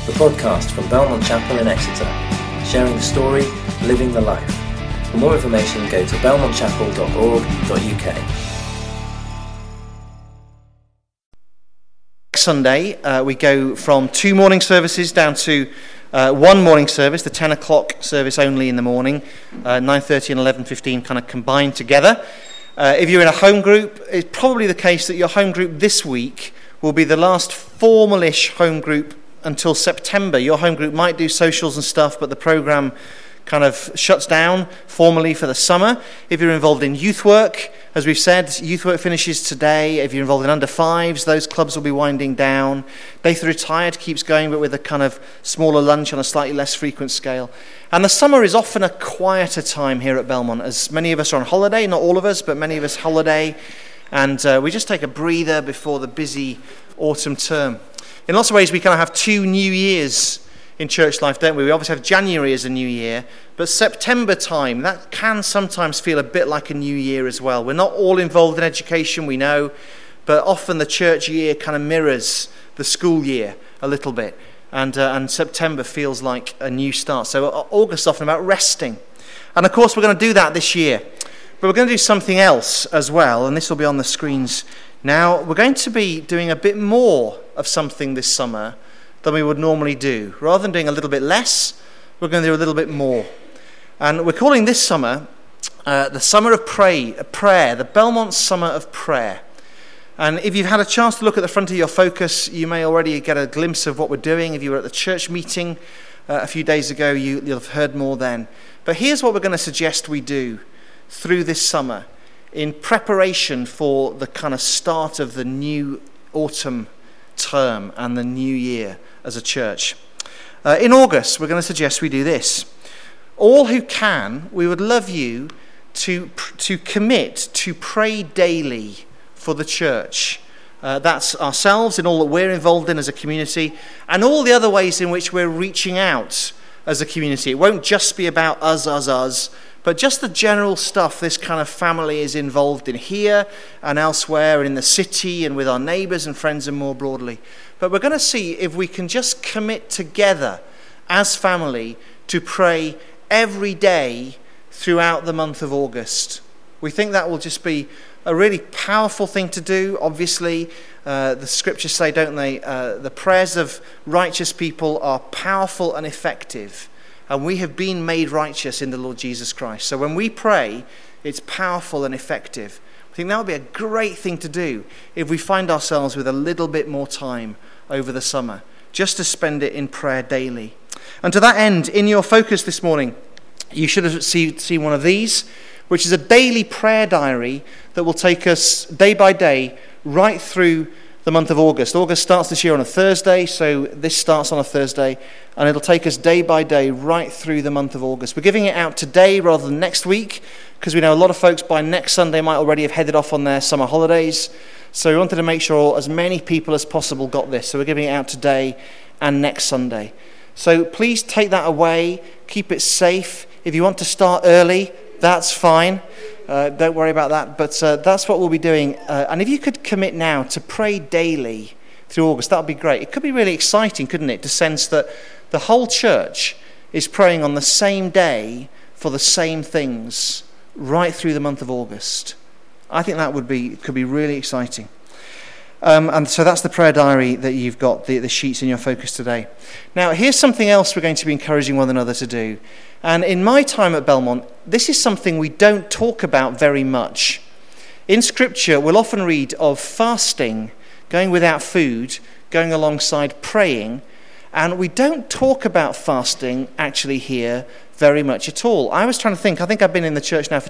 the podcast from Belmont Chapel in Exeter, sharing the story, living the life. For more information, go to belmontchapel.org.uk. Sunday, we go from 2 morning services down to 1 morning service, the 10 o'clock service only in the morning, 9:30 and 11:15 kind of combined together. If you're in a home group, it's probably the case that your home group this week will be the last formal-ish home group until September. Your home group might do socials and stuff, but the programme kind of shuts down formally for the summer. If you're involved in youth work, as we've said, youth work finishes today. If you're involved in under fives, those clubs will be winding down. Day for the Retired keeps going, but with a kind of smaller lunch on a slightly less frequent scale. And the summer is often a quieter time here at Belmont, as many of us are on holiday, not all of us, but many of us holiday, and we just take a breather before the busy autumn term. In lots of ways, we kind of have 2 new years in church life, don't we? We obviously have January as a new year, but September time, that can sometimes feel a bit like a new year as well. We're not all involved in education, we know, but often the church year kind of mirrors the school year a little bit, and September feels like a new start. So August is often about resting. And of course, we're going to do that this year, but we're going to do something else as well, and this will be on the screens now. We're going to be doing a bit more of something this summer than we would normally do. Rather than doing a little bit less, we're going to do a little bit more. And we're calling this summer the Summer of Prayer, the Belmont Summer of Prayer. And if you've had a chance to look at the front of your focus, you may already get a glimpse of what we're doing. If you were at the church meeting a few days ago, you'll have heard more then. But here's what we're going to suggest we do through this summer in preparation for the kind of start of the new autumn term and the new year as a church. In August, we're going to suggest we do this. All who can, we would love you to commit to pray daily for the church. That's ourselves and all that we're involved in as a community, and all the other ways in which we're reaching out as a community. It won't just be about us, but just the general stuff this kind of family is involved in here and elsewhere, and in the city and with our neighbours and friends and more broadly. But we're going to see if we can just commit together as family to pray every day throughout the month of August. We think that will just be a really powerful thing to do. Obviously, the scriptures say, don't they, the prayers of righteous people are powerful and effective. And we have been made righteous in the Lord Jesus Christ. So when we pray, it's powerful and effective. I think that would be a great thing to do if we find ourselves with a little bit more time over the summer, just to spend it in prayer daily. And to that end, in your focus this morning, you should have seen one of these, which is a daily prayer diary that will take us day by day right through the month of August. August starts this year on a Thursday, so this starts on a Thursday, and it'll take us day by day right through the month of August. We're giving it out today rather than next week, because we know a lot of folks by next Sunday might already have headed off on their summer holidays. So we wanted to make sure as many people as possible got this. So we're giving it out today and next Sunday. So please take that away, keep it safe. If you want to start early, that's fine. Don't worry about that. But that's what we'll be doing. And if you could commit now to pray daily through August, that would be great. It could be really exciting, couldn't it, to sense that the whole church is praying on the same day for the same things right through the month of August. I think that could be really exciting. And so that's the prayer diary that you've got, the sheets in your focus today. Now, here's something else we're going to be encouraging one another to do. And in my time at Belmont, this is something we don't talk about very much. In Scripture, we'll often read of fasting, going without food, going alongside praying, and we don't talk about fasting actually here very much at all. I was trying to think, I think I've been in the church now for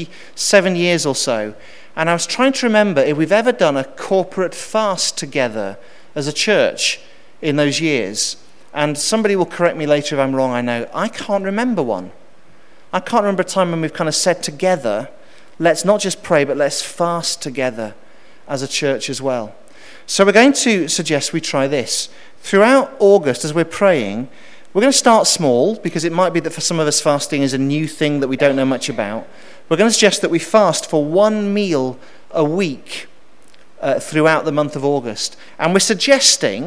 27 years or so, and I was trying to remember if we've ever done a corporate fast together as a church in those years. And somebody will correct me later if I'm wrong, I know. I can't remember one. I can't remember a time when we've kind of said together, let's not just pray, but let's fast together as a church as well. So we're going to suggest we try this. Throughout August, as we're praying, we're going to start small, because it might be that for some of us fasting is a new thing that we don't know much about. We're going to suggest that we fast for 1 meal a week throughout the month of August. And we're suggesting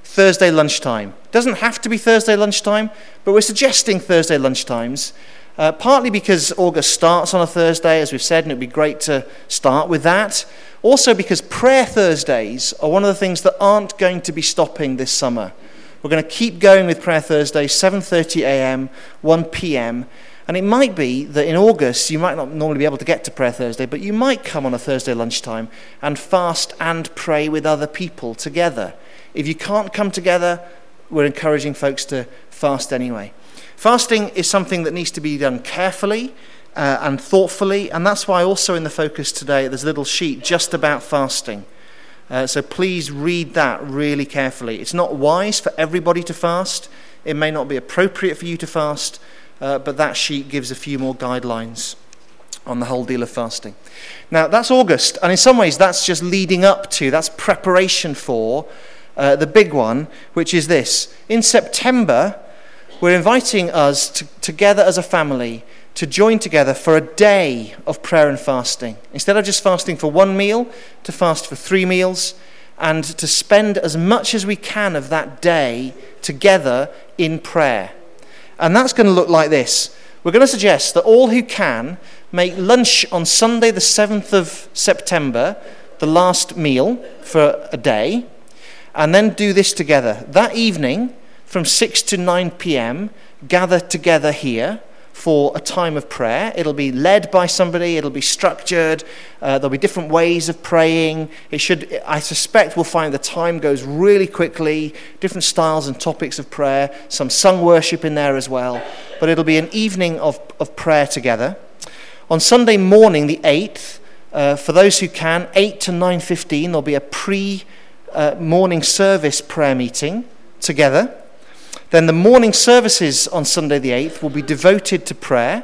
Thursday lunchtime. It doesn't have to be Thursday lunchtime, but we're suggesting Thursday lunchtimes, partly because August starts on a Thursday, as we've said, and it would be great to start with that. Also because prayer Thursdays are one of the things that aren't going to be stopping this summer. We're going to keep going with prayer Thursdays, 7:30 a.m., 1 p.m., and it might be that in August you might not normally be able to get to prayer Thursday, but you might come on a Thursday lunchtime and fast and pray with other people together. If you can't come together, we're encouraging folks to fast anyway. Fasting is something that needs to be done carefully and thoughtfully, and that's why also in the focus today there's a little sheet just about fasting. So please read that really carefully. It's not wise for everybody to fast. It may not be appropriate for you to fast, but that sheet gives a few more guidelines on the whole deal of fasting. Now, that's August, and in some ways that's just leading up to, that's preparation for the big one, which is this. In September, we're inviting us together as a family to join together for a day of prayer and fasting. Instead of just fasting for one meal, to fast for 3 meals, and to spend as much as we can of that day together in prayer. And that's going to look like this. We're going to suggest that all who can make lunch on Sunday the 7th of September, the last meal for a day, and then do this together. That evening, from 6 to 9 p.m., gather together here for a time of prayer. It'll be led by somebody, it'll be structured, there'll be different ways of praying. I suspect we'll find the time goes really quickly, different styles and topics of prayer, some sung worship in there as well, but it'll be an evening of prayer together. On Sunday morning, the 8th, for those who can, 8 to 9:15, there'll be a pre-morning service prayer meeting together. Then the morning services on Sunday the 8th will be devoted to prayer,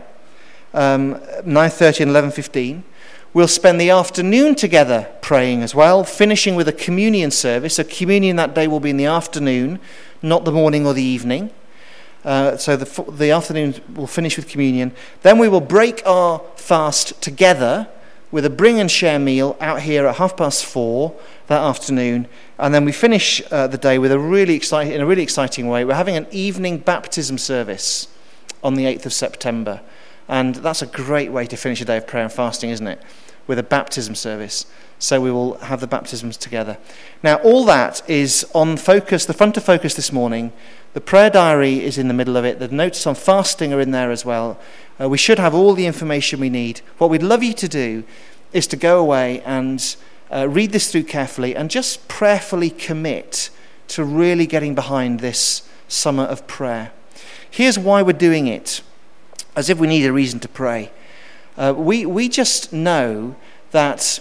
9:30 and 11:15. We'll spend the afternoon together praying as well, finishing with a communion service. So communion that day will be in the afternoon, not the morning or the evening. So the afternoon will finish with communion. Then we will break our fast together with a bring and share meal out here at 4:30 that afternoon. And then we finish the day with in a really exciting way. We're having an evening baptism service on the 8th of September. And that's a great way to finish a day of prayer and fasting, isn't it? With a baptism service. So we will have the baptisms together. Now, all that is on focus, the front of focus this morning. The prayer diary is in the middle of it. The notes on fasting are in there as well. We should have all the information we need. What we'd love you to do is to go away and read this through carefully and just prayerfully commit to really getting behind this summer of prayer. Here's why we're doing it, as if we need a reason to pray. We just know that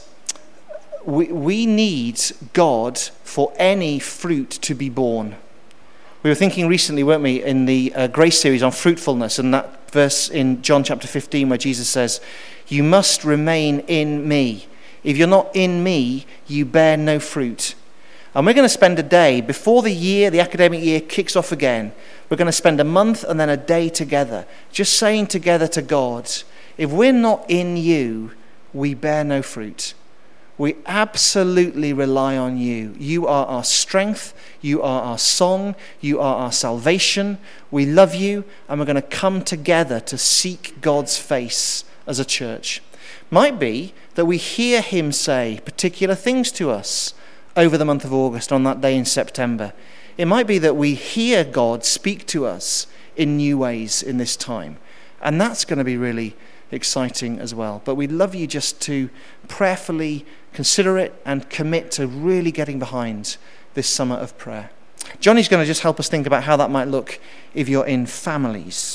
we need God for any fruit to be born. We were thinking recently, weren't we, in the Grace series on fruitfulness, and that verse in John chapter 15 where Jesus says, "You must remain in me. If you're not in me, you bear no fruit." And we're going to spend a day, before the academic year kicks off again, we're going to spend a month and then a day together, just saying together to God, if we're not in you, we bear no fruit. We absolutely rely on you. You are our strength. You are our song. You are our salvation. We love you, and we're going to come together to seek God's face as a church. Might be that we hear him say particular things to us over the month of August on that day in September. It might be that we hear God speak to us in new ways in this time. And that's going to be really exciting as well. But we'd love you just to prayerfully consider it and commit to really getting behind this summer of prayer. Johnny's going to just help us think about how that might look if you're in families.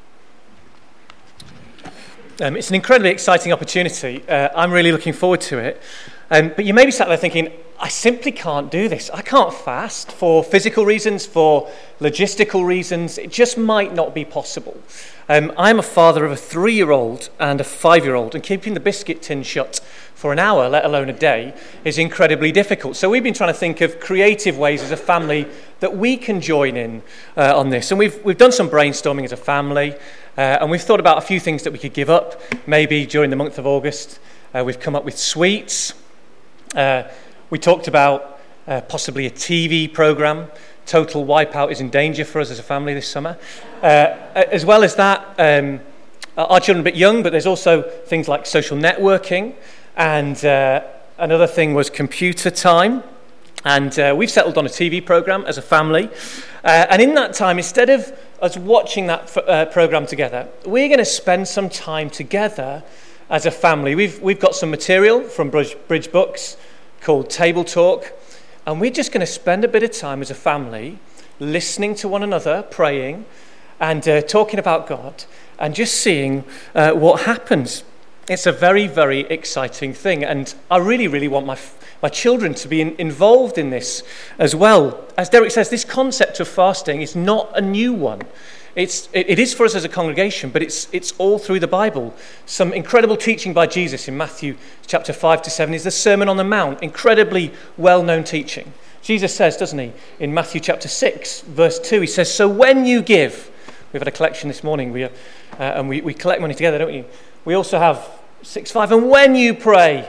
It's an incredibly exciting opportunity. I'm really looking forward to it. But you may be sat there thinking, I simply can't do this. I can't fast for physical reasons, for logistical reasons. It just might not be possible. I'm a father of a 3-year-old and a 5-year-old, and keeping the biscuit tin shut for an hour, let alone a day, is incredibly difficult. So we've been trying to think of creative ways as a family that we can join in on this. And we've done some brainstorming as a family, and we've thought about a few things that we could give up, maybe during the month of August. We've come up with sweets. We talked about possibly a TV program total wipeout is in danger for us as a family this summer. As well as that, our children are a bit young, but there's also things like social networking, and another thing was computer time. And we've settled on a TV program as a family. And in that time, instead of us watching that program together, we're going to spend some time together as a family. We've got some material from Bridge Books called Table Talk. And we're just going to spend a bit of time as a family listening to one another, praying, and talking about God, and just seeing what happens. It's a very, very exciting thing. And I really, really want my children to be involved in this as well. As Derek says, this concept of fasting is not a new one. It is for us as a congregation, but it's all through the Bible. Some incredible teaching by Jesus in Matthew chapter 5 to 7 is the Sermon on the Mount, incredibly well-known teaching. Jesus says, doesn't he, in Matthew chapter 6, verse 2, he says, so when you give, we've had a collection this morning, we collect money together, don't we? We also have 6.5, and when you pray,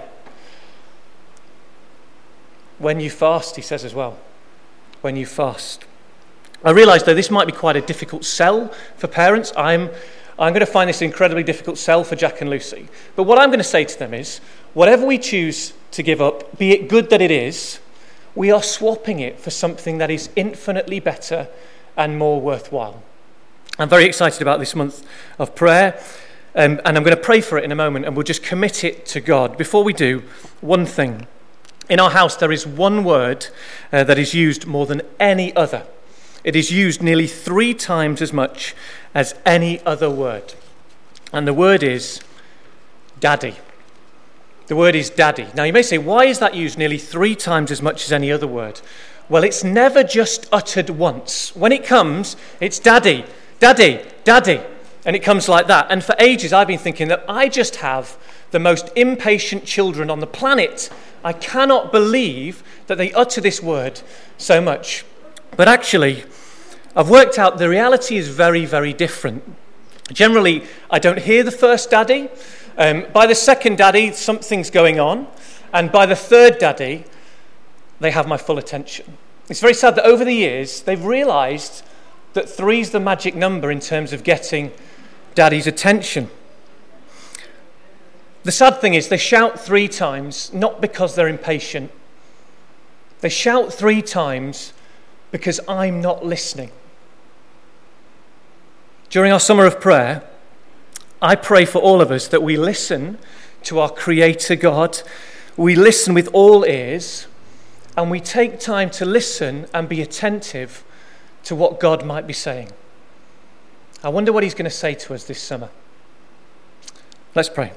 when you fast, he says as well, when you fast. I realise, though, this might be quite a difficult sell for parents. I'm going to find this an incredibly difficult sell for Jack and Lucy. But what I'm going to say to them is, whatever we choose to give up, be it good that it is, we are swapping it for something that is infinitely better and more worthwhile. I'm very excited about this month of prayer, and I'm going to pray for it in a moment, and we'll just commit it to God. Before we do, one thing. In our house, there is one word that is used more than any other. It is used nearly 3 times as much as any other word. And the word is daddy. The word is daddy. Now you may say, why is that used nearly 3 times as much as any other word? Well, it's never just uttered once. When it comes, it's daddy, daddy, daddy. And it comes like that. And for ages, I've been thinking that I just have the most impatient children on the planet. I cannot believe that they utter this word so much. But actually, I've worked out the reality is very, very different. Generally, I don't hear the first daddy. By the second daddy, something's going on. And by the third daddy, they have my full attention. It's very sad that over the years, they've realised that 3 is the magic number in terms of getting daddy's attention. The sad thing is they shout 3 times, not because they're impatient. They shout 3 times because I'm not listening. During our summer of prayer, I pray for all of us that we listen to our Creator God. We listen with all ears, and we take time to listen and be attentive to what God might be saying. I wonder what he's going to say to us this summer. Let's pray.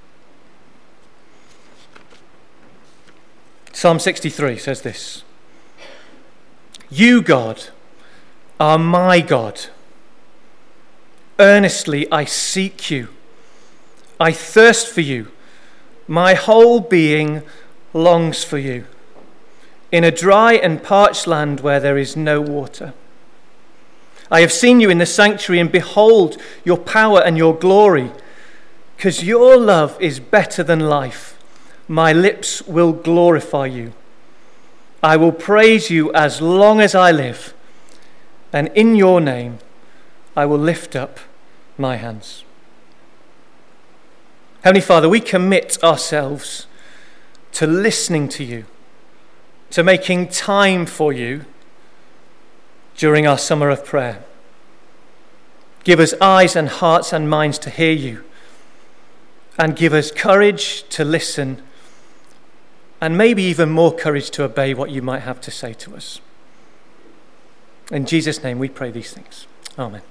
Psalm 63 says this: You, God, are my God. Earnestly I seek you. I thirst for you. My whole being longs for you. In a dry and parched land where there is no water. I have seen you in the sanctuary, and behold your power and your glory. Because your love is better than life, my lips will glorify you. I will praise you as long as I live, and in your name I will lift up my hands. Heavenly Father, we commit ourselves to listening to you, to making time for you during our summer of prayer. Give us eyes and hearts and minds to hear you, and give us courage to listen, and maybe even more courage to obey what you might have to say to us. In Jesus' name we pray these things. Amen.